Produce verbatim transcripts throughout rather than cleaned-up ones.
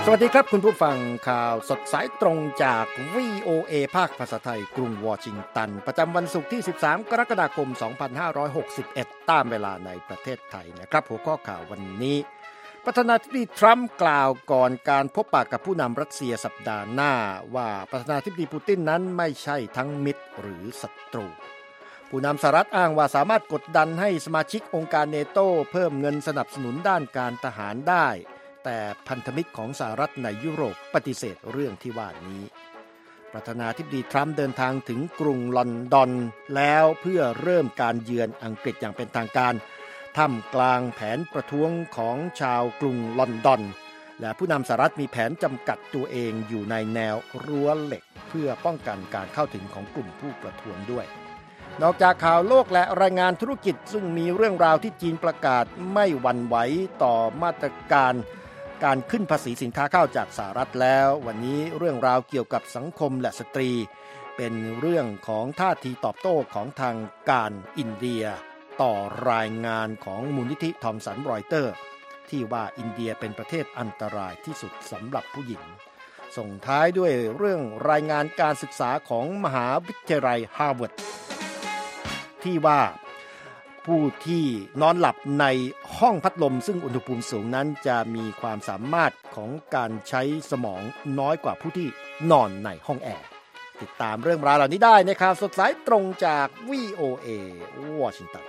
สวัสดีครับคุณผู้ฟังข่าวสดสายตรงจาก วี โอ เอ ภาคภาษาไทยกรุงวอชิงตันประจำวันศุกร์ที่สิบสามกรกฎาคมสองพันห้าร้อยหกสิบเอ็ดตามเวลาในประเทศไทยนะครับหัวข้อข่าววันนี้ประธานาธิบดีทรัมป์กล่าวก่อนการพบปะกับผู้นำรัสเซียสัปดาห์หน้าว่าประธานาธิบดีปูตินนั้นไม่ใช่ทั้งมิตรหรือศัตรูผู้นำสหรัฐอ้างว่าสามารถกดดันให้สมาชิกองค์การเนโตเพิ่มเงินสนับสนุนด้านการทหารได้แต่พันธมิตรของสหรัฐในยุโรปปฏิเสธเรื่องที่ว่านี้ประธานาธิบดีทรัมป์เดินทางถึงกรุงลอนดอนแล้วเพื่อเริ่มการเยือนอังกฤษอย่างเป็นทางการท่ามกลางแผนประท้วงของชาวกรุงลอนดอนและผู้นำสหรัฐมีแผนจำกัดตัวเองอยู่ในแนวรั้วเหล็กเพื่อป้องกันการเข้าถึงของกลุ่มผู้ประท้วงด้วยนอกจากข่าวโลกและรายงานธุรกิจซึ่งมีเรื่องราวที่จีนประกาศไม่หวั่นไหวต่อมาตรการการขึ้นภาษีสินค้าข้าวจากสหรัฐแล้ววันนี้เรื่องราวเกี่ยวกับสังคมและสตรีเป็นเรื่องของท่าทีตอบโต้ของทางการอินเดียต่อรายงานของมูลนิธิทอมสันรอยเตอร์ที่ว่าอินเดียเป็นประเทศอันตรายที่สุดสำหรับผู้หญิงส่งท้ายด้วยเรื่องรายงานการศึกษาของมหาวิทยาลัยฮาร์วาร์ดที่ว่าผู้ที่นอนหลับในห้องพัดลมซึ่งอุณหภูมิสูงนั้นจะมีความสามารถของการใช้สมองน้อยกว่าผู้ที่นอนในห้องแอร์ติดตามเรื่องราวเหล่านี้ได้ในข่าวสดสายตรงจาก วี โอ เอ วอชิงตัน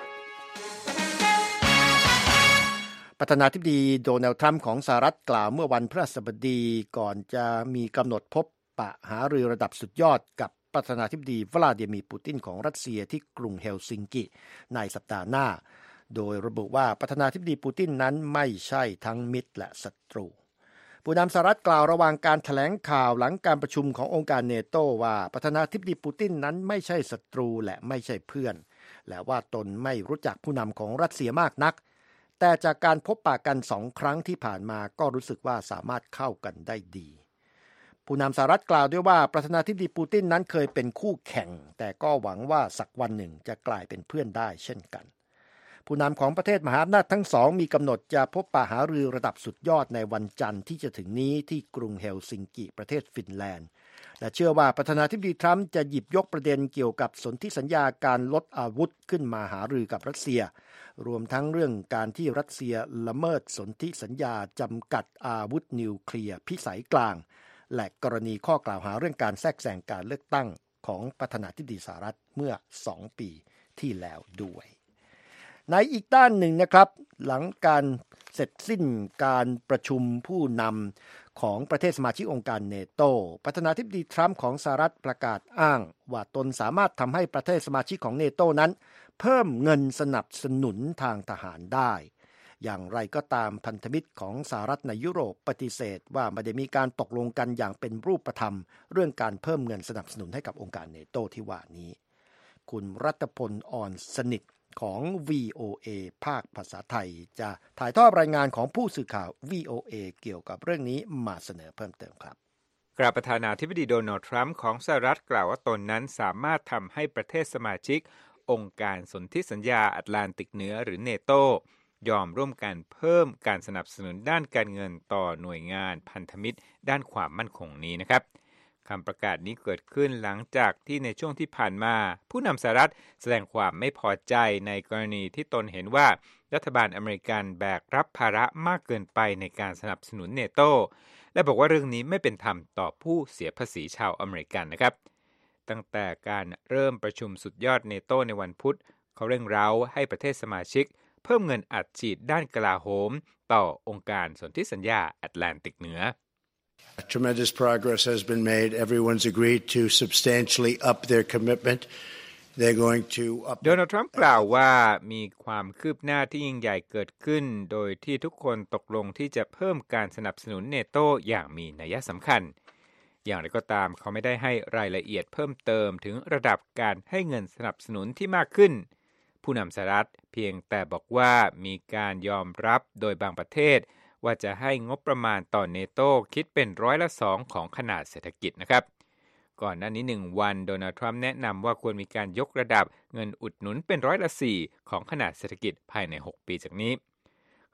ประธานาธิบดีโดนัลด์ทรัมป์ของสหรัฐกล่าวเมื่อวันพฤหัสบดีก่อนจะมีกำหนดพบปะหารือระดับสุดยอดกับประธานาธิบดีวลาดิเมียร์ปูตินของรัสเซียที่กรุงเฮลซิงกิในสัปดาห์หน้าโดยระบุว่าประธานาธิบดีปูตินนั้นไม่ใช่ทั้งมิตรและศัตรูผู้นำสหรัฐกล่าวระหว่างการแถลงข่าวหลังการประชุมขององค์การเนโตว่าประธานาธิบดีปูตินนั้นไม่ใช่ศัตรูและไม่ใช่เพื่อนและว่าตนไม่รู้จักผู้นำของรัสเซียมากนักแต่จากการพบปะกันสองครั้งที่ผ่านมาก็รู้สึกว่าสามารถเข้ากันได้ดีผู้นำสหรัฐกล่าวด้วยว่าประธานาธิบดีปูตินนั้นเคยเป็นคู่แข่งแต่ก็หวังว่าสักวันหนึ่งจะกลายเป็นเพื่อนได้เช่นกันผู้นำของประเทศมหาอำนาจทั้งสองมีกำหนดจะพบปะหารือระดับสุดยอดในวันจันทร์ที่จะถึงนี้ที่กรุงเฮลซิงกิประเทศฟินแลนด์และเชื่อว่าประธานาธิบดีทรัมป์จะหยิบยกประเด็นเกี่ยวกับสนธิสัญญาการลดอาวุธขึ้นมาหารือกับรัสเซียรวมทั้งเรื่องการที่รัสเซียละเมิดสนธิสัญญาจำกัดอาวุธนิวเคลียร์พิสัยกลางและกรณีข้อกล่าวหาเรื่องการแทรกแซงการเลือกตั้งของประธานาธิบดีสหรัฐเมื่อสองปีที่แล้วด้วยในอีกด้านหนึ่งนะครับหลังการเสร็จสิ้นการประชุมผู้นำของประเทศสมาชิกองค์การเนโตประธานาธิบดีทรัมป์ของสหรัฐประกาศอ้างว่าตนสามารถทำให้ประเทศสมาชิกของเนโตนั้นเพิ่มเงินสนับสนุนทางทหารได้อย่างไรก็ตามพันธมิตรของสหรัฐในยุโรปปฏิเสธว่าไม่ได้มีการตกลงกันอย่างเป็นรูปธรรมเรื่องการเพิ่มเงินสนับสนุนให้กับองค์การเนโตที่ว่านี้คุณรัตพลอ่อนสนิทของ วี โอ เอ ภาคภาษาไทยจะถ่ายทอดรายงานของผู้สื่อข่าว วี โอ เอ เกี่ยวกับเรื่องนี้มาเสนอเพิ่มเติมครับกล่าวประธานาธิบดีโดนัลด์ทรัมป์ของสหรัฐกล่าวว่าตนนั้นสามารถทำให้ประเทศสมาชิกองค์การสนธิสัญญาแอตแลนติกเหนือหรือเนโตยอมร่วมกันเพิ่มการสนับสนุนด้านการเงินต่อหน่วยงานพันธมิตรด้านความมั่นคงนี้นะครับคำประกาศนี้เกิดขึ้นหลังจากที่ในช่วงที่ผ่านมาผู้นำสหรัฐแสดงความไม่พอใจในกรณีที่ตนเห็นว่ารัฐบาลอเมริกันแบกรับภาระมากเกินไปในการสนับสนุนเนโตและบอกว่าเรื่องนี้ไม่เป็นธรรมต่อผู้เสียภาษีชาวอเมริกันนะครับตั้งแต่การเริ่มประชุมสุดยอดเนโตในวันพุธเขาเร่งเร้าให้ประเทศสมาชิกเพิ่มเงินอัดฉีดด้านกลาโหมต่อองค์การสนธิสัญญาแอตแลนติกเหนือ Tremendous progress has been made. Everyone's agreed to substantially up their commitment. They're going to up โดนัลด์ทรัมป์กล่าวว่ามีความคืบหน้าที่ยิ่งใหญ่เกิดขึ้นโดยที่ทุกคนตกลงที่จะเพิ่มการสนับสนุนเนโตอย่างมีนัยสำคัญอย่างไรก็ตามเขาไม่ได้ให้รายละเอียดเพิ่มเติมถึงระดับการให้เงินสนับสนุนที่มากขึ้นผู้นำสหรัฐเพียงแต่บอกว่ามีการยอมรับโดยบางประเทศว่าจะให้งบประมาณต่อเนโตคิดเป็นร้อยละสองของขนาดเศรษฐกิจนะครับก่อนหน้านี้หนึ่งวันโดนัลด์ทรัมป์แนะนำว่าควรมีการยกระดับเงินอุดหนุนเป็นร้อยละสี่ของขนาดเศรษฐกิจภายในหกปีจากนี้เข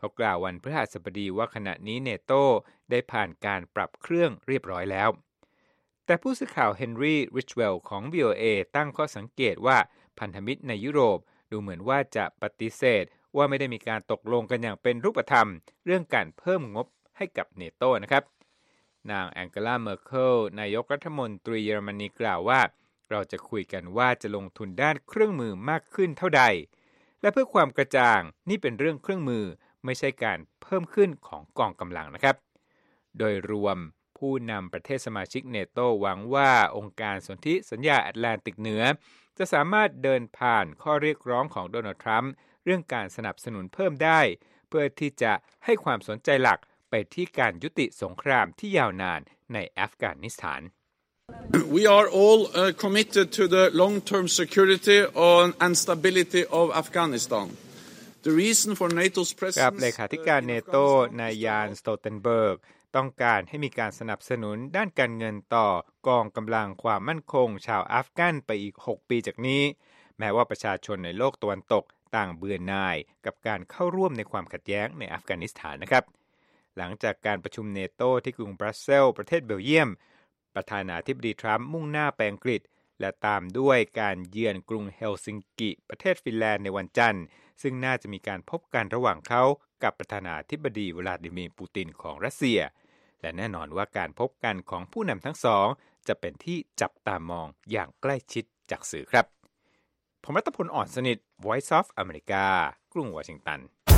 เขากล่าววันพฤหัสบดีว่าขณะนี้เนโต้ได้ผ่านการปรับเครื่องเรียบร้อยแล้วแต่ผู้สื่อข่าวเฮนรี่ริชเวลล์ของ วี โอ เอ ตั้งข้อสังเกตว่าพันธมิตรในยุโรปดูเหมือนว่าจะปฏิเสธว่าไม่ได้มีการตกลงกันอย่างเป็นรูปธรรมเรื่องการเพิ่มงบให้กับเนโต้นะครับนางแองเกลา เมอร์เคิลนายกรัฐมนตรีเยอรมนีกล่าวว่าเราจะคุยกันว่าจะลงทุนด้านเครื่องมือมากขึ้นเท่าใดและเพื่อความกระจ่างนี่เป็นเรื่องเครื่องมือไม่ใช่การเพิ่มขึ้นของกองกำลังนะครับโดยรวมผู้นำประเทศสมาชิกเนโต้หวังว่าองค์การสนธิสัญญาแอตแลนติกเหนือจะสามารถเดินผ่านข้อเรียกร้องของโดนัลด์ทรัมป์เรื่องการสนับสนุนเพิ่มได้เพื่อที่จะให้ความสนใจหลักไปที่การยุติสงครามที่ยาวนานในอัฟกานิสถาน We are all uh, committed to the long-term security and stability of Afghanistan. The reason for NATO's presence กับเลขาธิการเนโต้นายยานสโตเทนเบิร์กต้องการให้มีการสนับสนุนด้านการเงินต่อกองกำลังความมั่นคงชาวอัฟกันไปอีกหกปีจากนี้แม้ว่าประชาชนในโลกตะวันตกต่างเบื่อหน่ายกับการเข้าร่วมในความขัดแย้งในอัฟกานิสถานนะครับหลังจากการประชุมเนโต้ที่กรุงบรัสเซลส์ประเทศเบลเยียมประธานาธิบดีทรัมป์มุ่งหน้าไปอังกฤษและตามด้วยการเยือนกรุงเฮลซิงกิประเทศฟินแลนด์ในวันจันทร์ซึ่งน่าจะมีการพบกันระหว่างเขากับประธานาธิบดีวลาดิเมียร์ปูตินของรัสเซียและแน่นอนว่าการพบกันของผู้นำทั้งสองจะเป็นที่จับตามองอย่างใกล้ชิดจากสื่อครับผมรัตพล อ่อนสนิท Voice of America กรุงวอชิงตัน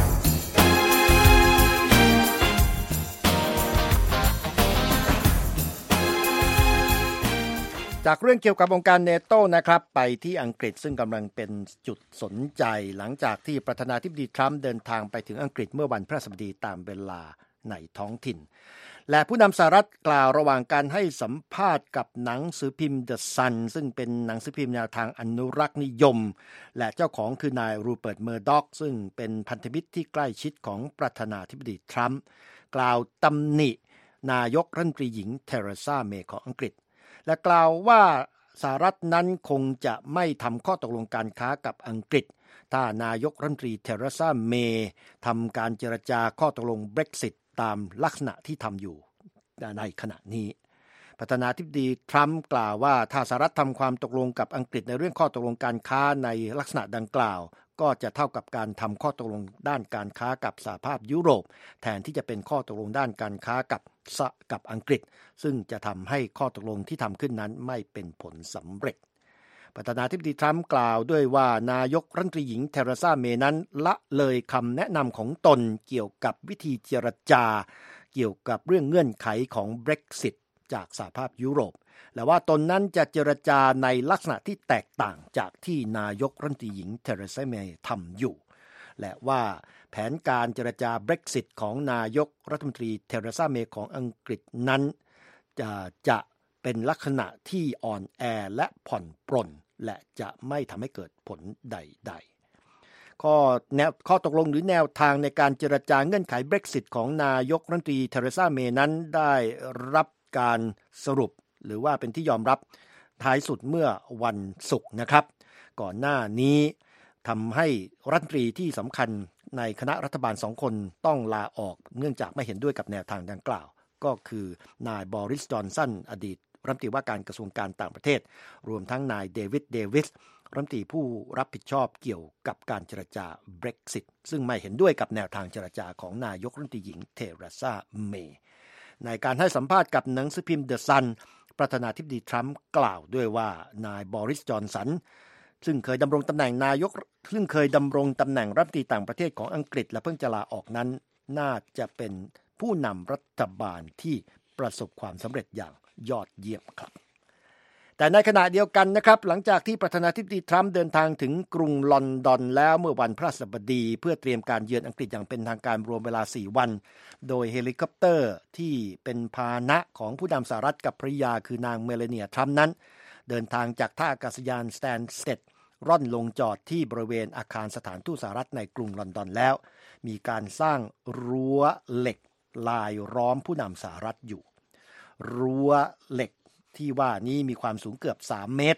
จากเรื่องเกี่ยวกับองค์การเนโต้นะครับไปที่อังกฤษซึ่งกำลังเป็นจุดสนใจหลังจากที่ประธานาธิบดีทรัมป์เดินทางไปถึงอังกฤษเมื่อวันพฤหัสบดีตามเวลาในท้องถิ่นและผู้นำสหรัฐกล่าวระหว่างการให้สัมภาษณ์กับหนังสือพิมพ์ The Sun ซึ่งเป็นหนังสือพิมพ์แนวทางอนุรักษ์นิยมและเจ้าของคือนายรูเปิร์ต เมอร์ด็อกซึ่งเป็นพันธมิตรที่ใกล้ชิดของประธานาธิบดีทรัมป์กล่าวตำหนินายกรัฐมนตรีหญิงเทเรซา เมย์ของอังกฤษและกล่าวว่าสหรัฐนั้นคงจะไม่ทำข้อตกลงการค้ากับอังกฤษถ้านายกรัฐมนตรีเทเรซา เมย์ทำการเจรจาข้อตกลง Brexit ตามลักษณะที่ทำอยู่ในขณะนี้ประธานาธิบดีทรัมป์กล่าวว่าถ้าสหรัฐทำความตกลงกับอังกฤษในเรื่องข้อตกลงการค้าในลักษณะดังกล่าวก็จะเท่ากับการทำข้อตกลงด้านการค้ากับสหภาพยุโรปแทนที่จะเป็นข้อตกลงด้านการค้ากับกับอังกฤษซึ่งจะทำให้ข้อตกลงที่ทำขึ้นนั้นไม่เป็นผลสำเร็จประธานาธิบดีทรัมป์กล่าวด้วยว่านายกรัฐมนตรีหญิงเทเรซา เมย์นั้นละเลยคำแนะนำของตนเกี่ยวกับวิธีเจรจาเกี่ยวกับเรื่องเงื่อนไขของ Brexit จากสหภาพยุโรปและว่าตนนั้นจะเจรจาในลักษณะที่แตกต่างจากที่นายกรัฐมนตรีหญิงเทเรซา เมย์ทำอยู่และว่าแผนการเจรจา Brexit ของนายกรัฐมนตรีเทเรซา เมย์ของอังกฤษนั้นจะจะเป็นลักษณะที่อ่อนแอและผ่อนปรนและจะไม่ทำให้เกิดผลใดๆข้อแนวข้อตกลงหรือแนวทางในการเจรจาเงื่อนไข Brexit ของนายกรัฐมนตรีเทเรซา เมย์นั้นได้รับการสรุปหรือว่าเป็นที่ยอมรับท้ายสุดเมื่อวันศุกร์นะครับก่อนหน้านี้ทำให้รัฐมนตรีที่สำคัญในคณะรัฐบาลสองคนต้องลาออกเนื่องจากไม่เห็นด้วยกับแนวทางดังกล่าวก็คือนายบอริส จอนสันอดีตรัฐมนตรีว่าการกระทรวงการต่างประเทศรวมทั้งนายเดวิดเดวิสรัฐมนตรีผู้รับผิดชอบเกี่ยวกับการเจรจา Brexit ซึ่งไม่เห็นด้วยกับแนวทางเจรจาของนายกรัฐมนตรีหญิงเทเรซา เมย์ในการให้สัมภาษณ์กับหนังสือพิมพ์ The Sun ประธานาธิบดีทรัมป์กล่าวด้วยว่านายบอริส จอนสันซึ่งเคยดำรงตำแหน่งนายกซึ่งเคยดำรงตำแหน่งรัฐมนตรีต่างประเทศของอังกฤษและเพิ่งจะลาออกนั้นน่าจะเป็นผู้นำรัฐบาลที่ประสบความสำเร็จอย่างยอดเยี่ยมครับแต่ในขณะเดียวกันนะครับหลังจากที่ประธานาธิบดีทรัมป์เดินทางถึงกรุงลอนดอนแล้วเมื่อวันพฤหัสบดีเพื่อเตรียมการเยือนอังกฤษอย่างเป็นทางการรวมเวลาสี่วันโดยเฮลิคอปเตอร์ที่เป็นพาหนะของผู้นำสหรัฐกับภรรยาคือนางเมลานีทรัมป์นั้นเดินทางจากท่าอากาศยานสแตนสเต็ดร่อนลงจอดที่บริเวณอาคารสถานทูตสหรัฐในกรุงลอนดอนแล้วมีการสร้างรั้วเหล็กลายล้อมผู้นำสหรัฐอยู่รั้วเหล็กที่ว่านี้มีความสูงเกือบสามเมตร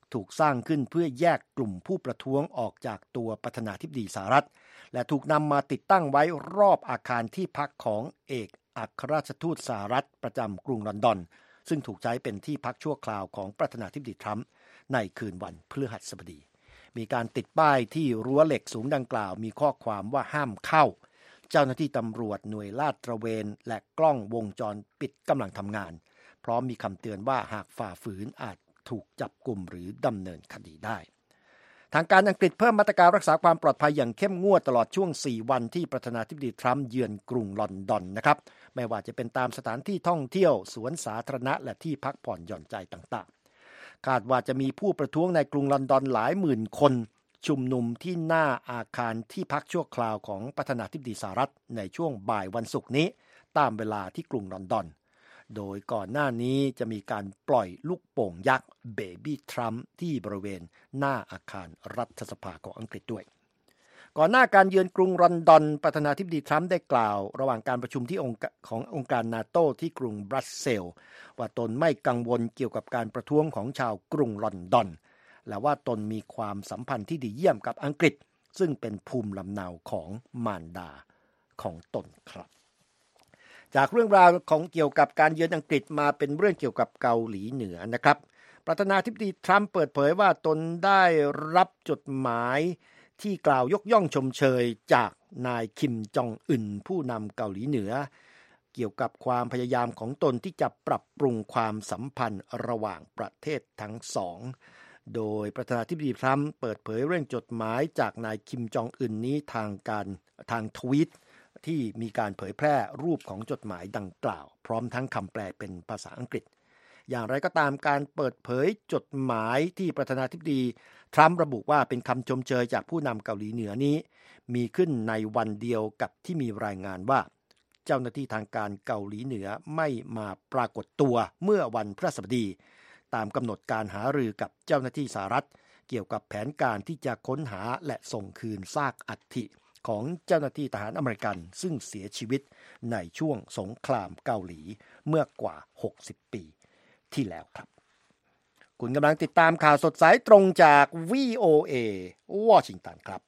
ถูกสร้างขึ้นเพื่อแยกกลุ่มผู้ประท้วงออกจากตัวประธานาธิบดีสหรัฐและถูกนำมาติดตั้งไว้รอบอาคารที่พักของเอกอัครราชทูตสหรัฐประจำกรุงลอนดอนซึ่งถูกใช้เป็นที่พักชั่วคราวของประธานาธิบดีทรัมป์ในคืนวันพฤหัสบดีมีการติดป้ายที่รั้วเหล็กสูงดังกล่าวมีข้อความว่าห้ามเข้าเจ้าหน้าที่ตำรวจหน่วยลาดตระเวนและกล้องวงจรปิดกำลังทำงานพร้อมมีคำเตือนว่าหากฝ่าฝืนอาจถูกจับกุมหรือดำเนินคดีได้ทางการอังกฤษเพิ่มมาตรการรักษาความปลอดภัยอย่างเข้มงวดตลอดช่วงสี่วันที่ประธานาธิบดีทรัมป์เยือนกรุงลอนดอนนะครับไม่ว่าจะเป็นตามสถานที่ท่องเที่ยวสวนสาธารณะและที่พักผ่อนหย่อนใจต่างๆคาดว่าจะมีผู้ประท้วงในกรุงลอนดอนหลายหมื่นคนชุมนุมที่หน้าอาคารที่พักชั่วคราวของประธานาธิบดีสหรัฐในช่วงบ่ายวันศุกร์นี้ตามเวลาที่กรุงลอนดอนโดยก่อนหน้านี้จะมีการปล่อยลูกโป่งยักษ์เบบี้ทรัมป์ที่บริเวณหน้าอาคารรัฐสภาของอังกฤษด้วยก่อนหน้าการเยือนกรุงลอนดอนประธานาธิบดีทรัมป์ได้กล่าวระหว่างการประชุมที่องค์ขององค์การนาโต้ที่กรุงบรัสเซลส์ว่าตนไม่กังวลเกี่ยวกับการประท้วงของชาวกรุงลอนดอนและว่าตนมีความสัมพันธ์ที่ดีเยี่ยมกับอังกฤษซึ่งเป็นภูมิลำเนาของมารดาของตนครับจากเรื่องราวของเกี่ยวกับการเยือนอังกฤษมาเป็นเรื่องเกี่ยวกับเกาหลีเหนือนะครับประธานาธิบดีทรัมป์เปิดเผยว่าตนได้รับจดหมายที่กล่าวยกย่องชมเชยจากนายคิมจองอึนผู้นำเกาหลีเหนือเกี่ยวกับความพยายามของตนที่จะปรับปรุงความสัมพันธ์ระหว่างประเทศทั้งสองโดยประธานาธิบดีทรัมป์เปิดเผยเรื่องจดหมายจากนายคิมจองอึนนี้ทางการทางทวีตที่มีการเผยแพร่รูปของจดหมายดังกล่าวพร้อมทั้งคำแปลเป็นภาษาอังกฤษอย่างไรก็ตามการเปิดเผยจดหมายที่ประธานาธิบดีทรัมป์ระบุว่าเป็นคำชมเชยจากผู้นำเกาหลีเหนือนี้มีขึ้นในวันเดียวกับที่มีรายงานว่าเจ้าหน้าที่ทางการเกาหลีเหนือไม่มาปรากฏตัวเมื่อวันพฤหัสบดีตามกำหนดการหารือกับเจ้าหน้าที่สหรัฐเกี่ยวกับแผนการที่จะค้นหาและส่งคืนซากอัฐิของเจ้าหน้าที่ทหารอเมริกันซึ่งเสียชีวิตในช่วงสงครามเกาหลีเมื่อกว่าหกสิบปีที่แล้วครับคุณกำลังติดตามข่าวสดสายตรงจาก วี โอ เอ วอชิงตันครับ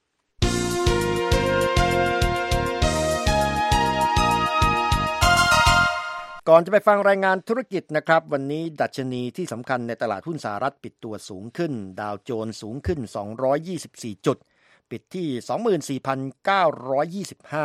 ก่อนจะไปฟังรายงานธุรกิจนะครับวันนี้ดัชนีที่สำคัญในตลาดหุ้นสหรัฐปิดตัวสูงขึ้นดาวโจนส์สูงขึ้นสองร้อยยี่สิบสี่จุดปิดที่ สองหมื่นสี่พันเก้าร้อยยี่สิบห้า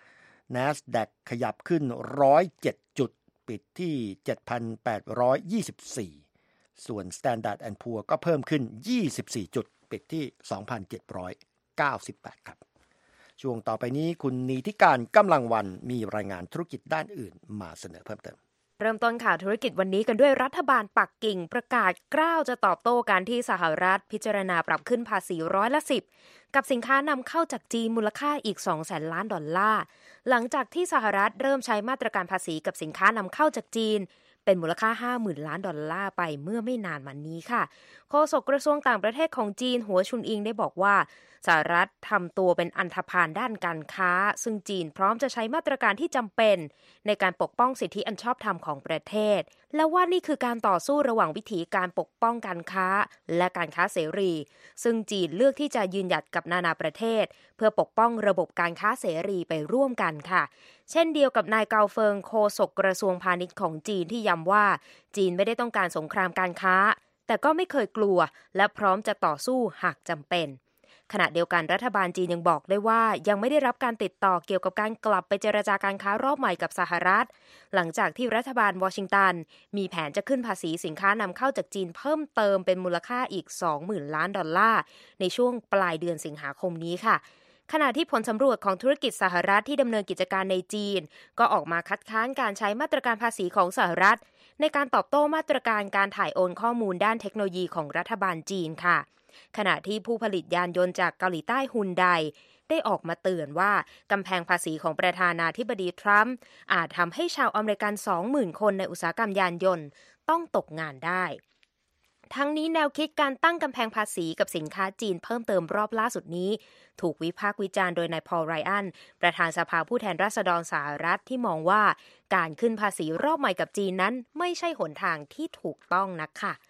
NASDAQ ขยับขึ้นหนึ่งร้อยเจ็ดจุดปิดที่ เจ็ดพันแปดร้อยยี่สิบสี่ ส่วน Standard แอนด์ พูร์ ก็เพิ่มขึ้นยี่สิบสี่จุดปิดที่ สองพันเจ็ดร้อยเก้าสิบแปด ครับช่วงต่อไปนี้คุณนีธิการกำลังวันมีรายงานธุรกิจด้านอื่นมาเสนอเพิ่มเติมเริ่มต้นข่าวธุรกิจวันนี้กันด้วยรัฐบาลปักกิ่งประกาศกล้าวจะตอบโต้การที่สหรัฐพิจารณาปรับขึ้นภาษีร้อยละสิบกับสินค้านำเข้าจากจีนมูลค่าอีก สองแสนล้านดอลลาร์หลังจากที่สหรัฐเริ่มใช้มาตรการภาษีกับสินค้านำเข้าจากจีนเป็นมูลค่า ห้าหมื่นล้านดอลลาร์ไปเมื่อไม่นานมานี้ค่ะโฆษกกระทรวงต่างประเทศของจีนหัวชุนอิงได้บอกว่าสหรัฐทำตัวเป็นอันธพาลด้านการค้าซึ่งจีนพร้อมจะใช้มาตรการที่จำเป็นในการปกป้องสิทธิอันชอบธรรมของประเทศและว่านี่คือการต่อสู้ระหว่างวิถีการปกป้องการค้าและการค้าเสรีซึ่งจีนเลือกที่จะยืนหยัดกับนานาประเทศเพื่อปกป้องระบบการค้าเสรีไปร่วมกันค่ะเช่นเดียวกับนายเกาเฟิงโฆษกกระทรวงพาณิชย์ของจีนที่ย้ำว่าจีนไม่ได้ต้องการสงครามการค้าแต่ก็ไม่เคยกลัวและพร้อมจะต่อสู้หากจำเป็นขณะเดียวกันรัฐบาลจีนยังบอกได้ว่ายังไม่ได้รับการติดต่อเกี่ยวกับการกลับไปเจรจาการค้ารอบใหม่กับสหรัฐหลังจากที่รัฐบาลวอชิงตันมีแผนจะขึ้นภาษีสินค้านำเข้าจากจีนเพิ่มเติมเป็นมูลค่าอีก สองหมื่นล้านดอลลาร์ในช่วงปลายเดือนสิงหาคมนี้ค่ะขณะที่ผลสำรวจของธุรกิจสหรัฐที่ดำเนินกิจการในจีนก็ออกมาคัดค้านการใช้มาตรการภาษีของสหรัฐในการตอบโต้มาตรการการถ่ายโอนข้อมูลด้านเทคโนโลยีของรัฐบาลจีนค่ะขณะที่ผู้ผลิตยานยนต์จากเกาหลีใต้ฮุนไดได้ออกมาเตือนว่ากำแพงภาษีของประธานาธิบดีทรัมป์อาจทำให้ชาวอเมริกัน สองหมื่น คนในอุตสาหกรรมยานยนต์ต้องตกงานได้ทั้งนี้แนวคิดการตั้งกำแพงภาษีกับสินค้าจีนเพิ่มเติมรอบล่าสุดนี้ถูกวิพากษ์วิจารณ์โดยนายพอลไรอันประธานสภาผู้แทนราษฎรสหรัฐที่มองว่าการขึ้นภาษีรอบใหม่กับจีนนั้นไม่ใช่หนทางที่ถูกต้องนักค่ะ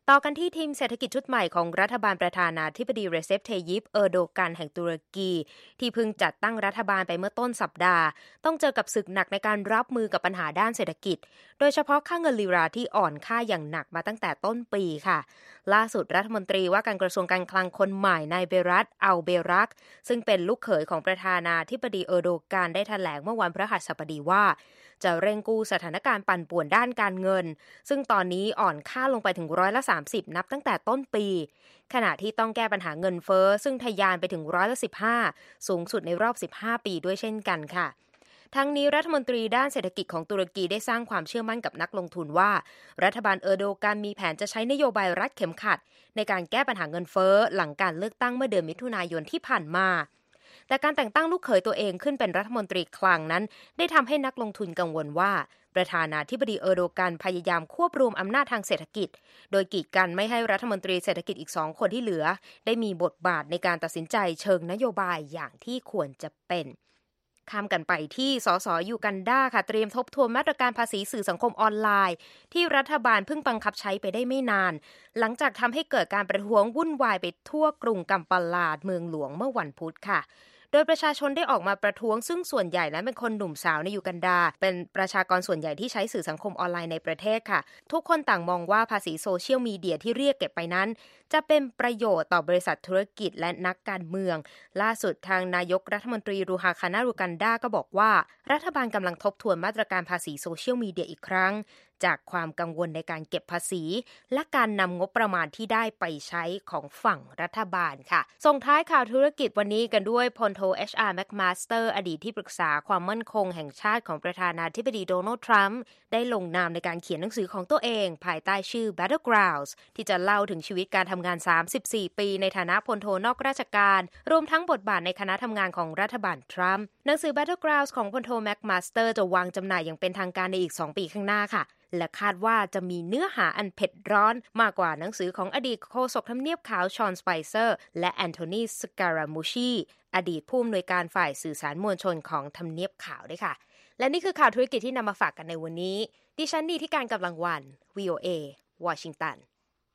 ต่อกันที่ทีมเศรษฐกิจชุดใหม่ของรัฐบาลประธานาธิบดีเรเซป เทยิป เออร์โดกันแห่งตุรกีที่เพิ่งจัดตั้งรัฐบาลไปเมื่อต้นสัปดาห์ต้องเจอกับศึกหนักในการรับมือกับปัญหาด้านเศรษฐกิจโดยเฉพาะค่าเงินลีราที่อ่อนค่าอย่างหนักมาตั้งแต่ต้นปีค่ะล่าสุดรัฐมนตรีว่าการกระทรวงการคลังคนใหม่นายเบรัต อัลเบรักซึ่งเป็นลูกเขยของประธานาธิบดีเออร์โดกันได้แถลงเมื่อวันพฤหัสบดีว่าจะเร่งกู้สถานการณ์ปั่นป่วนด้านการเงินซึ่งตอนนี้อ่อนค่าลงไปถึงร้อยละสามสิบนับตั้งแต่ต้นปีขณะที่ต้องแก้ปัญหาเงินเฟ้อซึ่งทะยานไปถึงร้อยละสิบห้าสูงสุดในรอบสิบห้าปีด้วยเช่นกันค่ะทั้งนี้รัฐมนตรีด้านเศรษฐกิจของตุรกีได้สร้างความเชื่อมั่นกับนักลงทุนว่ารัฐบาลเออร์โดกันมีแผนจะใช้นโยบายรัดเข็มขัดในการแก้ปัญหาเงินเฟ้อหลังการเลือกตั้งเมื่อเดือนมิถุนายนที่ผ่านมาแต่การแต่งตั้งลูกเขยตัวเองขึ้นเป็นรัฐมนตรีคลังนั้นได้ทำให้นักลงทุนกังวลว่าประธานาธิบดีเออร์โดกันพยายามควบรวมอำนาจทางเศรษฐกิจโดยกีดกันไม่ให้รัฐมนตรีเศรษฐกิจอีกสองคนที่เหลือได้มีบทบาทในการตัดสินใจเชิงนโยบายอย่างที่ควรจะเป็นข้ามกันไปที่สสยูกันดาค่ะเตรียมทบทวนมาตรการภาษีสื่อสังคมออนไลน์ที่รัฐบาลเพิ่งบังคับใช้ไปได้ไม่นานหลังจากทำให้เกิดการประท้วงวุ่นวายไปทั่วกรุงกัมปาลาเมืองหลวงเมื่อวันพุธค่ะโดยประชาชนได้ออกมาประท้วงซึ่งส่วนใหญ่นั้นเป็นคนหนุ่มสาวในยูกันดาเป็นประชากรส่วนใหญ่ที่ใช้สื่อสังคมออนไลน์ในประเทศค่ะทุกคนต่างมองว่าภาษีโซเชียลมีเดียที่เรียกเก็บไปนั้นจะเป็นประโยชน์ต่อบริษัทธุรกิจและนักการเมืองล่าสุดทางนายกรัฐมนตรีรูฮาคานารูกันดาก็บอกว่ารัฐบาลกำลังทบทวนมาตรการภาษีโซเชียลมีเดียอีกครั้งจากความกังวลในการเก็บภาษีและการนำงบประมาณที่ได้ไปใช้ของฝั่งรัฐบาลค่ะส่งท้ายข่าวธุรกิจวันนี้กันด้วยพลโท เอช อาร์ McMaster อดีตที่ปรึกษาความมั่นคงแห่งชาติของประธานาธิบดีโดนัลด์ทรัมป์ได้ลงนามในการเขียนหนังสือของตัวเองภายใต้ชื่อ Battlegrounds ที่จะเล่าถึงชีวิตการทำงานสามสิบสี่ปีในฐานะพลโทนอกราชการรวมทั้งบทบาทในคณะทำงานของรัฐบาลทรัมป์หนังสือ Battlegrounds ของพลโท McMaster จะวางจำหน่ายอย่างเป็นทางการในอีกสองปีข้างหน้าค่ะและคาดว่าจะมีเนื้อหาอันเผ็ดร้อนมากกว่าหนังสือของอดีตโฆษกทำเนียบขาวชอนสไปเซอร์และแอนโทนีสการามูชีอดีตผู้อำนวยการฝ่ายสื่อสารมวลชนของทำเนียบขาวด้วยค่ะและนี่คือข่าวธุรกิจที่นำมาฝากกันในวันนี้ดิฉันดีที่การกำลังวัน วี โอ เอ วอชิงตัน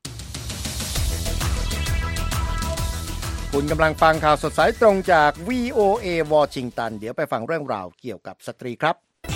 คุณกำลังฟังข่าวสดสายตรงจาก วี โอ เอ วอชิงตันเดี๋ยวไปฟังเรื่องราวเกี่ยวกับสตรีครับ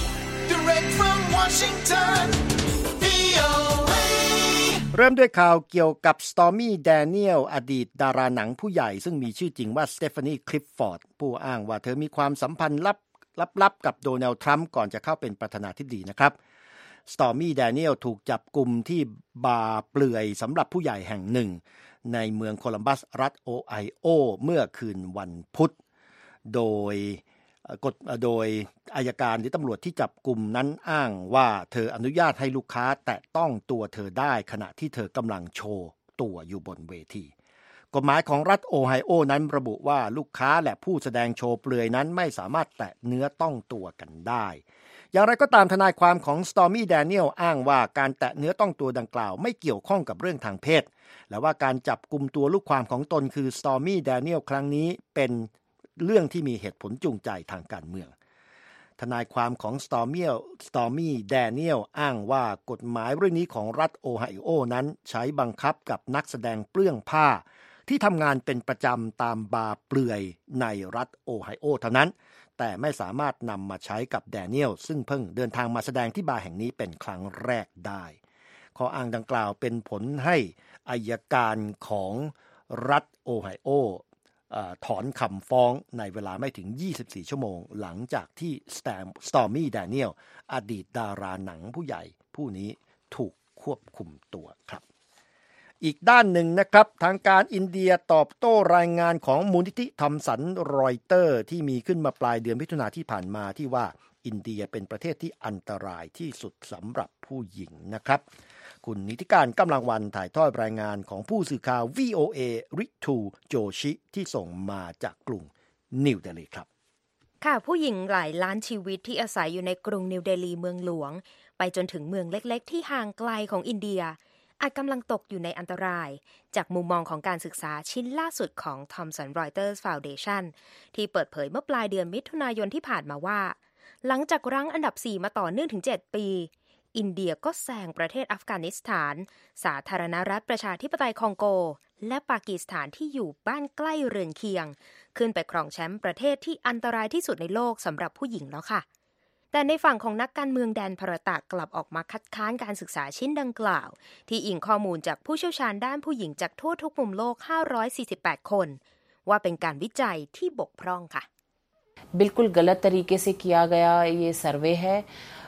Direct from Washington วี โอ เอ เริ่มด้วยข่าวเกี่ยวกับ Stormy Daniels อดีตดาราหนังผู้ใหญ่ซึ่งมีชื่อจริงว่า Stephanie Clifford ผู้อ้างว่าเธอมีความสัมพันธ์ลับลับๆกับโดนัลด์ทรัมป์ก่อนจะเข้าเป็นประธานาธิบดีนะครับ Stormy Daniels ถูกจับกุมที่บาร์เปลือยสำหรับผู้ใหญ่แห่งหนึ่งในเมืองโคลัมบัสรัฐโอไฮโอเมื่อคืนวันพุธโดยกฎโดยอัยการหรือตำรวจที่จับกุมนั้นอ้างว่าเธออนุญาตให้ลูกค้าแตะต้องตัวเธอได้ขณะที่เธอกำลังโชว์ตัวอยู่บนเวทีกฎหมายของรัฐโอไฮโอนั้นระบุว่าลูกค้าและผู้แสดงโชว์เปลือยนั้นไม่สามารถแตะเนื้อต้องตัวกันได้อย่างไรก็ตามทนายความของ Stormy Daniels อ้างว่าการแตะเนื้อต้องตัวดังกล่าวไม่เกี่ยวข้องกับเรื่องทางเพศและว่าการจับกุมตัวลูกความของตนคือ Stormy Daniels ครั้งนี้เป็นเรื่องที่มีเหตุผลจูงใจทางการเมืองทนายความของ Stormy Stormy Daniels อ้างว่ากฎหมายเรื่องนี้ของรัฐโอไฮโอนั้นใช้บังคับกับนักแสดงเปลื้องผ้าที่ทำงานเป็นประจำตามบาร์เปลือยในรัฐโอไฮโอเท่านั้นแต่ไม่สามารถนำมาใช้กับแดเนียลซึ่งเพิ่งเดินทางมาแสดงที่บาร์แห่งนี้เป็นครั้งแรกได้ข้ออ้างดังกล่าวเป็นผลให้อัยการของรัฐโอไฮโอถอนคำฟ้องในเวลาไม่ถึงยี่สิบสี่ชั่วโมงหลังจากที่ Stormy Daniels อดีตดาราหนังผู้ใหญ่ผู้นี้ถูกควบคุมตัวครับอีกด้านหนึ่งนะครับทางการอินเดียตอบโต้รายงานของมูลนิธิทอมสันรอยเตอร์ที่มีขึ้นมาปลายเดือนมิถุนายนที่ผ่านมาที่ว่าอินเดียเป็นประเทศที่อันตรายที่สุดสำหรับผู้หญิงนะครับคุณนิติการกำลังวันถ่ายทอดรายงานของผู้สื่อข่าว วี โอ เอ ริทูโจชิที่ส่งมาจากกรุงนิวเดลีครับค่ะผู้หญิงหลายล้านชีวิตที่อาศัยอยู่ในกรุงนิวเดลีเมืองหลวงไปจนถึงเมืองเล็กๆที่ห่างไกลของอินเดียอาจกำลังตกอยู่ในอันตรายจากมุมมองของการศึกษาชิ้นล่าสุดของ Thomson Reuters Foundation ที่เปิดเผยเมื่อปลายเดือนมิถุนายนที่ผ่านมาว่าหลังจากรั้งอันดับสี่มาต่อเนื่องถึงเจ็ดปีอินเดียก็แซงประเทศอัฟกานิสถานสาธารณรัฐประชาธิปไตยคองโกและปากีสถานที่อยู่บ้านใกล้เรือนเคียงขึ้นไปครองแชมป์ประเทศที่อันตรายที่สุดในโลกสำหรับผู้หญิงแล้วค่ะแต่ในฝั่งของนักการเมืองแดนพรตะกลับออกมาคัดค้านการศึกษาชิ้นดังกล่าวที่อิงข้อมูลจากผู้เชี่ยวชาญด้านผู้หญิงจากทั่วทุกมุมโลกห้าร้อยสี่สิบแปดคนว่าเป็นการวิจัยที่บกพร่องค่ะ बिल्कुल गलत तरीके से किया गया ये सर्वे है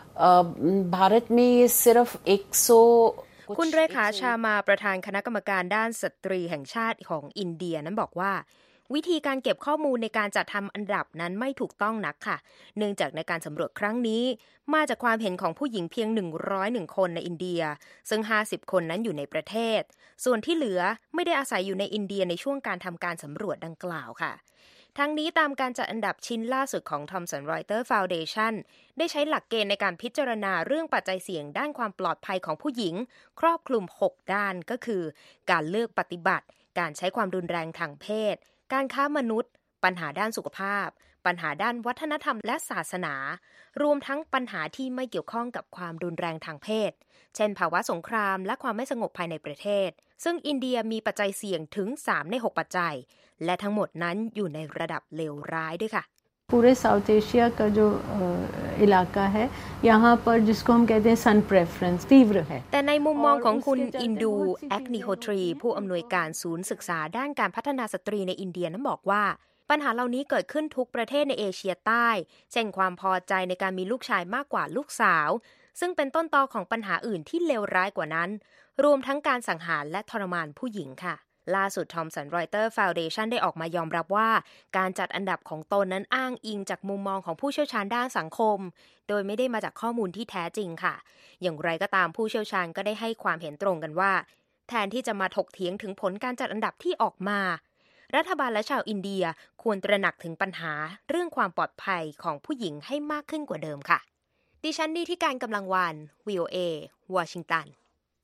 भारत में ये सिर्फ एक सौ คุณเรขาชามาประธานคณะกรรมการด้านสตรีแห่งชาติของอินเดียนั้นบอกว่าวิธีการเก็บข้อมูลในการจัดทำอันดับนั้นไม่ถูกต้องนักค่ะเนื่องจากในการสำรวจครั้งนี้มาจากความเห็นของผู้หญิงเพียงหนึ่งร้อยเอ็ดคนในอินเดียซึ่งห้าสิบคนนั้นอยู่ในประเทศส่วนที่เหลือไม่ได้อาศัยอยู่ในอินเดียในช่วงการทำการสำรวจดังกล่าวค่ะทั้งนี้ตามการจัดอันดับชิ้นล่าสุดของ Thomson Reuters Foundation ได้ใช้หลักเกณฑ์ในการพิจารณาเรื่องปัจจัยเสี่ยงด้านความปลอดภัยของผู้หญิงครอบคลุมหกด้านก็คือการเลือกปฏิบัติการใช้ความรุนแรงทางเพศการค้ามนุษย์ปัญหาด้านสุขภาพปัญหาด้านวัฒนธรรมและศาสนารวมทั้งปัญหาที่ไม่เกี่ยวข้องกับความรุนแรงทางเพศเช่นภาวะสงครามและความไม่สงบภายในประเทศซึ่งอินเดียมีปัจจัยเสี่ยงถึงสามในหกปัจจัยและทั้งหมดนั้นอยู่ในระดับเลวร้ายด้วยค่ะ पूरे साउथ एशिया का जो इलाका है यहाँ पर जिसको हम कहते हैं सन प्रेफरेंस तीव्र है แต่ในมุมมองของคุณอินดูแอกนิโฮทรีผู้อำนวยการศูนย์ศึกษาด้านการพัฒนาสตรีในอินเดียนั้นบอกว่าปัญหาเหล่านี้เกิดขึ้นทุกประเทศในเอเชียใต้เช่นความพอใจในการมีลูกชายมากกว่าลูกสาวซึ่งเป็นต้นตอของปัญหาอื่นที่เลวร้ายกว่านั้นรวมทั้งการสังหารและทรมานผู้หญิงค่ะล่าสุด Thomson Reuters Foundation ได้ออกมายอมรับว่าการจัดอันดับของตนนั้นอ้างอิงจากมุมมองของผู้เชี่ยวชาญด้านสังคมโดยไม่ได้มาจากข้อมูลที่แท้จริงค่ะอย่างไรก็ตามผู้เชี่ยวชาญก็ได้ให้ความเห็นตรงกันว่าแทนที่จะมาถกเถียงถึงผลการจัดอันดับที่ออกมารัฐบาลและชาวอินเดียควรตระหนักถึงปัญหาเรื่องความปลอดภัยของผู้หญิงให้มากขึ้นกว่าเดิมค่ะดิฉันดีที่การกำลังวัน วี โอ เอ วอชิงตัน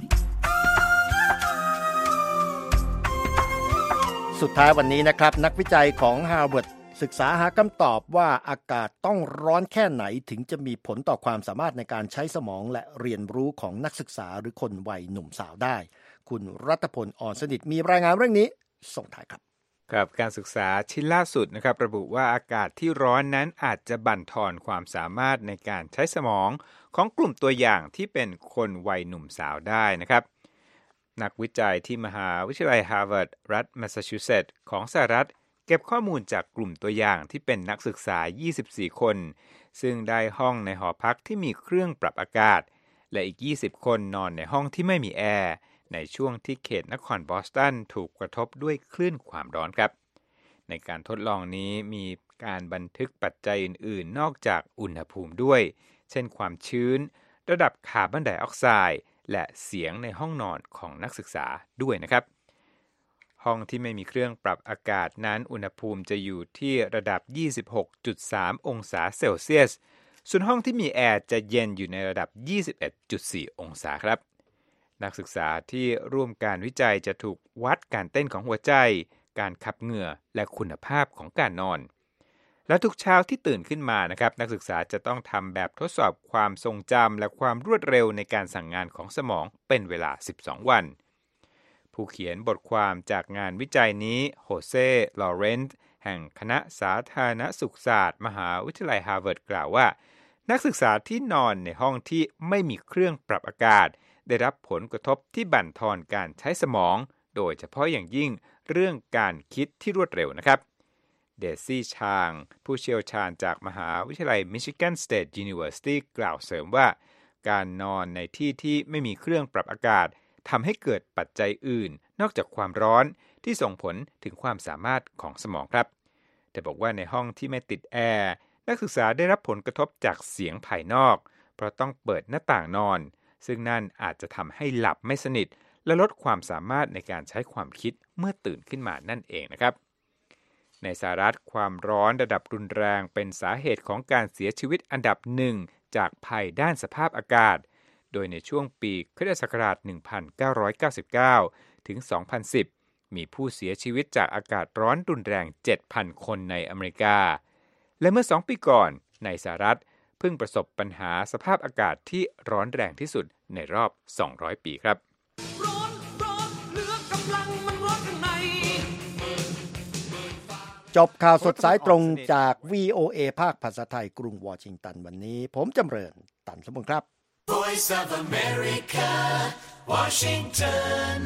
สุดท้ายวันนี้นะครับนักวิจัยของ Harvard ศึกษาหาคำตอบว่าอากาศต้องร้อนแค่ไหนถึงจะมีผลต่อความสามารถในการใช้สมองและเรียนรู้ของนักศึกษาหรือคนวัยหนุ่มสาวได้คุณรัตพล อ่อนสนิทมีรายงานเรื่องนี้ส่งท้ายครับกับการศึกษาชิ้นล่าสุดนะครับระบุว่าอากาศที่ร้อนนั้นอาจจะบั่นทอนความสามารถในการใช้สมองของกลุ่มตัวอย่างที่เป็นคนวัยหนุ่มสาวได้นะครับนักวิจัยที่มหาวิทยาลัยฮาร์วาร์ดรัฐแมสซาชูเซตส์ของสหรัฐเก็บข้อมูลจากกลุ่มตัวอย่างที่เป็นนักศึกษายี่สิบสี่คนซึ่งได้ห้องในหอพักที่มีเครื่องปรับอากาศและอีกยี่สิบคนนอนในห้องที่ไม่มีแอร์ในช่วงที่เขตนครบอสตันถูกกระทบด้วยคลื่นความร้อนครับในการทดลองนี้มีการบันทึกปัจจัยอื่นๆนอกจากอุณหภูมิด้วยเช่นความชื้นระดับคาร์บอนไดออกไซด์และเสียงในห้องนอนของนักศึกษาด้วยนะครับห้องที่ไม่มีเครื่องปรับอากาศนั้นอุณหภูมิจะอยู่ที่ระดับ ยี่สิบหกจุดสาม องศาเซลเซียสส่วนห้องที่มีแอร์จะเย็นอยู่ในระดับ ยี่สิบเอ็ดจุดสี่ องศาครับนักศึกษาที่ร่วมการวิจัยจะถูกวัดการเต้นของหัวใจการขับเหงื่อและคุณภาพของการนอนและทุกเช้าที่ตื่นขึ้นมานะครับนักศึกษาจะต้องทำแบบทดสอบความทรงจำและความรวดเร็วในการสั่งงานของสมองเป็นเวลาสิบสองวันผู้เขียนบทความจากงานวิจัยนี้โฮเซ่ ลอเรนซ์แห่งคณะสาธารณสุขศาสตร์มหาวิทยาลัยฮาร์วาร์ดกล่าวว่านักศึกษาที่นอนในห้องที่ไม่มีเครื่องปรับอากาศได้รับผลกระทบที่บั่นทอนการใช้สมองโดยเฉพาะอย่างยิ่งเรื่องการคิดที่รวดเร็วนะครับเดซี่ชางผู้เชี่ยวชาญจากมหาวิทยาลัย Michigan State University กล่าวเสริมว่าการนอนในที่ที่ไม่มีเครื่องปรับอากาศทำให้เกิดปัจจัยอื่นนอกจากความร้อนที่ส่งผลถึงความสามารถของสมองครับแต่บอกว่าในห้องที่ไม่ติดแอร์นักศึกษาได้รับผลกระทบจากเสียงภายนอกเพราะต้องเปิดหน้าต่างนอนซึ่งนั่นอาจจะทำให้หลับไม่สนิทและลดความสามารถในการใช้ความคิดเมื่อตื่นขึ้นมานั่นเองนะครับในสหรัฐความร้อนระดับรุนแรงเป็นสาเหตุของการเสียชีวิตอันดับหนึ่งจากภัยด้านสภาพอากาศโดยในช่วงปีคริสตศักราชหนึ่งพันเก้าร้อยเก้าสิบเก้าถึงสองพันสิบมีผู้เสียชีวิตจากอากาศร้อนรุนแรง เจ็ดพัน คนในอเมริกาและเมื่อสองปีก่อนในสหรัฐพิ่งประสบปัญหาสภาพอากาศที่ร้อนแรงที่สุดในรอบสองร้อยปีครับจบข่าวสดสายตรงจาก วี โอ เอ ภาคภาษาไทยกรุงวอชิงตันวันนี้ผมจำเริญตันสมบูรณ์ครับ Voice of America Washington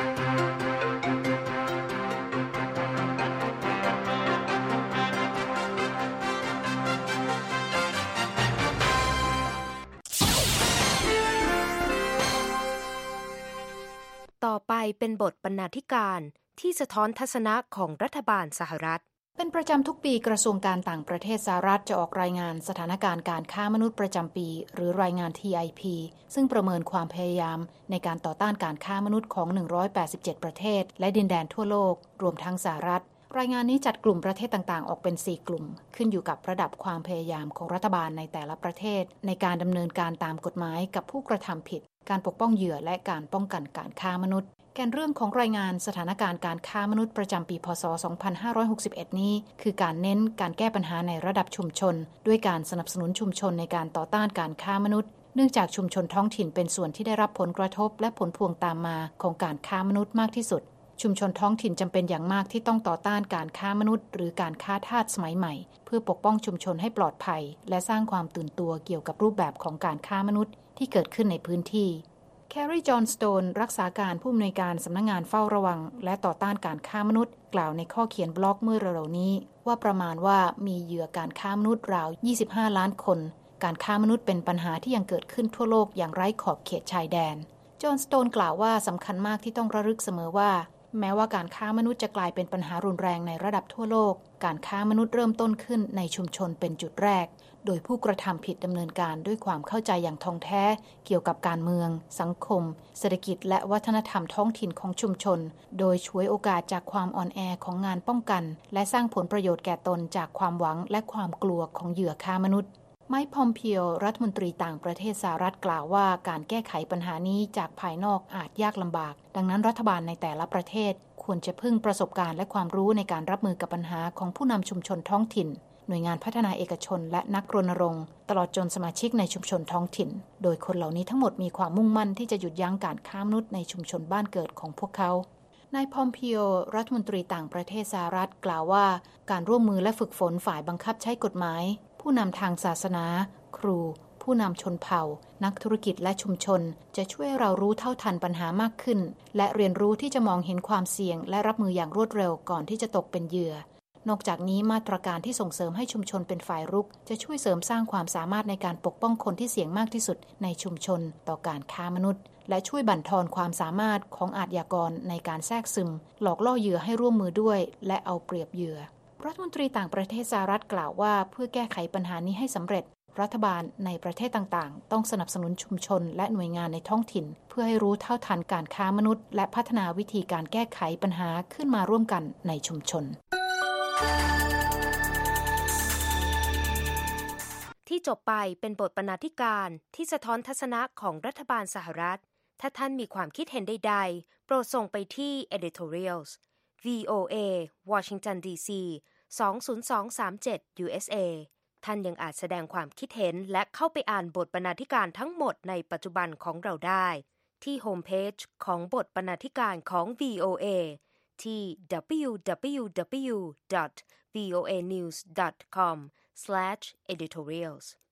ต่อไปเป็นบทบรรณาธิการที่สะท้อนทัศนะของรัฐบาลสหรัฐเป็นประจำทุกปีกระทรวงการต่างประเทศสหรัฐจะออกรายงานสถานการณ์การค้ามนุษย์ประจำปีหรือรายงาน ที ไอ พี ซึ่งประเมินความพยายามในการต่อต้านการค้ามนุษย์ของหนึ่งร้อยแปดสิบเจ็ดประเทศและดินแดนทั่วโลกรวมทั้งสหรัฐรายงานนี้จัดกลุ่มประเทศต่างๆออกเป็นสี่กลุ่มขึ้นอยู่กับระดับความพยายามของรัฐบาลในแต่ละประเทศในการดำเนินการตามกฎหมายกับผู้กระทำผิดการปกป้องเหยื่อและการป้องกันการค้ามนุษย์แกนเรื่องของรายงานสถานการณ์การค้ามนุษย์ประจำปีพ.ศ. สองพันห้าร้อยหกสิบเอ็ด นี้คือการเน้นการแก้ปัญหาในระดับชุมชนด้วยการสนับสนุนชุมชนในการต่อต้านการค้ามนุษย์เนื่องจากชุมชนท้องถิ่นเป็นส่วนที่ได้รับผลกระทบและผลพวงตามมาของการค้ามนุษย์มากที่สุดชุมชนท้องถิ่นจำเป็นอย่างมากที่ต้องต่อต้านการค้ามนุษย์หรือการค้าทาสสมัยใหม่เพื่อปกป้องชุมชนให้ปลอดภัยและสร้างความตื่นตัวเกี่ยวกับรูปแบบของการค้ามนุษย์ที่เกิดขึ้นในพื้นที่แคร์รีจอห์นสโตนรักษาการผู้อำนวยการสำนักงานเฝ้าระวังและต่อต้านการค้ามนุษย์กล่าวในข้อเขียนบล็อกเมื่อเร็วๆนี้ว่าประมาณว่ามีเหยื่อการค้ามนุษย์ราวยี่สิบห้าล้านคนการค้ามนุษย์เป็นปัญหาที่ยังเกิดขึ้นทั่วโลกอย่างไร้ขอบเขตชายแดนจอห์นสโตนกล่าวว่าสำคัญมากที่ต้องระลึกเสมอว่าแม้ว่าการค้ามนุษย์จะกลายเป็นปัญหารุนแรงในระดับทั่วโลกการค้ามนุษย์เริ่มต้นขึ้นในชุมชนเป็นจุดแรกโดยผู้กระทำผิดดำเนินการด้วยความเข้าใจอย่างท่องแท้เกี่ยวกับการเมืองสังคมเศรษฐกิจและวัฒนธรรมท้องถิ่นของชุมชนโดยฉวยโอกาสจากความอ่อนแอของงานป้องกันและสร้างผลประโยชน์แก่ตนจากความหวังและความกลัวของเหยื่อค้ามนุษย์ไมค์ พอมเปีโอรัฐมนตรีต่างประเทศสหรัฐกล่าวว่าการแก้ไขปัญหานี้จากภายนอกอาจยากลำบากดังนั้นรัฐบาลในแต่ละประเทศควรจะพึ่งประสบการณ์และความรู้ในการรับมือกับปัญหาของผู้นำชุมชนท้องถิ่นหน่วยงานพัฒนาเอกชนและนักรณรงค์ตลอดจนสมาชิกในชุมชนท้องถิ่นโดยคนเหล่านี้ทั้งหมดมีความมุ่งมั่นที่จะหยุดยั้งการค้ามนุษย์ในชุมชนบ้านเกิดของพวกเขานายพอมเปีโอรัฐมนตรีต่างประเทศสหรัฐกล่าวว่าการร่วมมือและฝึกฝนฝ่ายบังคับใช้กฎหมายผู้นำทางศาสนาครูผู้นำชนเผ่านักธุรกิจและชุมชนจะช่วยเรารู้เท่าทันปัญหามากขึ้นและเรียนรู้ที่จะมองเห็นความเสี่ยงและรับมืออย่างรวดเร็วก่อนที่จะตกเป็นเหยื่อนอกจากนี้มาตรการที่ส่งเสริมให้ชุมชนเป็นฝ่ายรุกจะช่วยเสริมสร้างความสามารถในการปกป้องคนที่เสี่ยงมากที่สุดในชุมชนต่อการค้ามนุษย์และช่วยบั่นทอนความสามารถของอาชญากรในการแทรกซึมหลอกล่อเหยื่อให้ร่วมมือด้วยและเอาเปรียบเหยื่อรัฐมนตรีต่างประเทศสหรัฐกล่าวว่าเพื่อแก้ไขปัญหานี้ให้สำเร็จรัฐบาลในประเทศต่างๆต้องสนับสนุนชุมชนและหน่วยงานในท้องถิ่นเพื่อให้รู้เท่าทันการค้ามนุษย์และพัฒนาวิธีการแก้ไขปัญหาขึ้นมาร่วมกันในชุมชนที่จบไปเป็นบทบรรณาธิการที่สะท้อนทัศนะของรัฐบาลสหรัฐถ้าท่านมีความคิดเห็นใดๆโปรดส่งไปที่ editorials วี โอ เอ Washington ดี ซี สอง ศูนย์ สอง สาม เจ็ด ยู เอส เอ ท่านยังอาจแสดงความคิดเห็นและเข้าไปอ่านบทบรรณาธิการทั้งหมดในปัจจุบันของเราได้ที่โฮมเพจของบทบรรณาธิการของ วี โอ เอ ที่ ดับเบิลยู ดับเบิลยู ดับเบิลยู ดอท วี โอ เอ นิวส์ ดอท คอม สแลช editorials